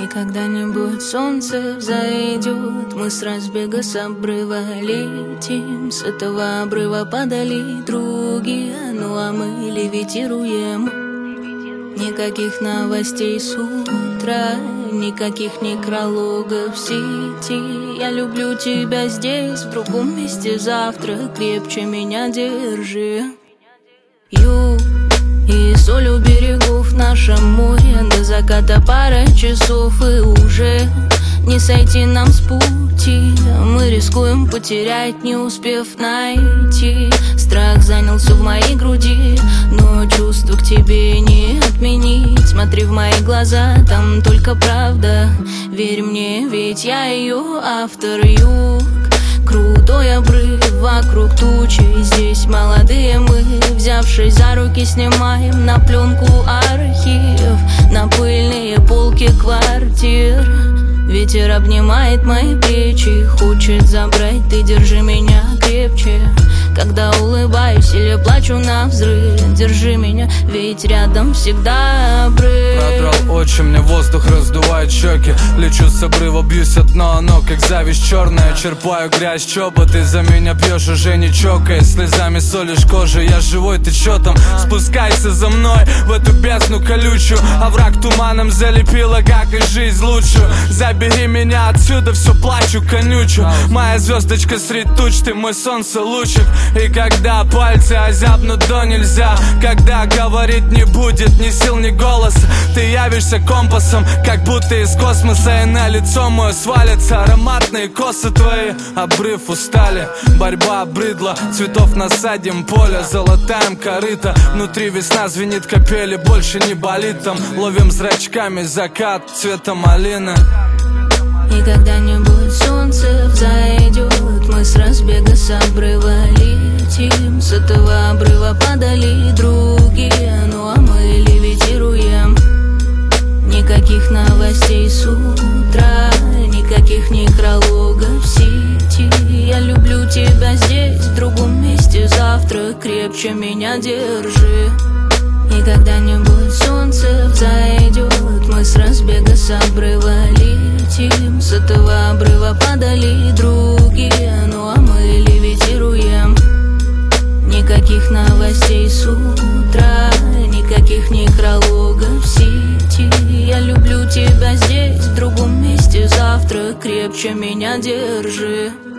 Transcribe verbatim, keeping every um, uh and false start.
когда-нибудь солнце взойдет, мы с разбега с обрыва летим. С этого обрыва падали другие, ну а мы левитируем. Никаких новостей с утра, никаких некрологов в сети. Я люблю тебя здесь, в другом месте завтра. Крепче меня держи. Юг и соль у берегов в нашем море. До заката пара часов и уже не сойти нам с пути. Мы рискуем потерять, не успев найти. Страх занял все в моей груди, но чувства к тебе не отменить. Смотри в мои глаза, там только правда. Верь мне, ведь я ее автор. Юг, крутой обрыв, вокруг тучи. Здесь молодые мы, взявшись за руки, снимаем на пленку архив, на пыльные полки квартир. Ветер обнимает мои плечи, хочет забрать, ты держи меня крепче. Когда улыбаюсь или плачу навзрыд, держи меня, ведь рядом всегда обрыв. Продрал очи, мне воздух раздувает щеки. Лечу с обрыва, бьюсь о дно, оно как зависть черная. Черпаю грязь, чоба, ты за меня пьешь, уже не чокаясь. Слезами солишь кожу, я живой, ты чё там? Спускайся за мной в эту бездну колючую. А враг туманом залепила, как и жизнь лучшую. Забери меня отсюда, все плачу, конючу. Моя звездочка средь туч, ты мой солнце лучик. И когда пальцы озябнут до нельзя, когда говорить не будет ни сил, ни голоса, ты явишься компасом, как будто из космоса. И на лицо мое свалятся ароматные косы твои. Обрыв устали, борьба обрыдла. Цветов насадим поле, золотаем корыто. Внутри весна звенит капели, больше не болит там. Ловим зрачками закат цвета малины. И когда-нибудь солнце взойдет, мы с разбега с обрыва летим. С этого обрыва падали другие, ну а мы левитируем. Никаких новостей с утра, никаких некрологов в сети. Я люблю тебя здесь, в другом месте завтра. Крепче меня держи. И когда-нибудь солнце взойдет, мы с разбега с обрыва летим. С этого обрыва падали другие, ну а мы левитируем. Никаких новостей с утра, никаких некрологов в сети. Я люблю тебя здесь, в другом месте завтра. Крепче меня держи.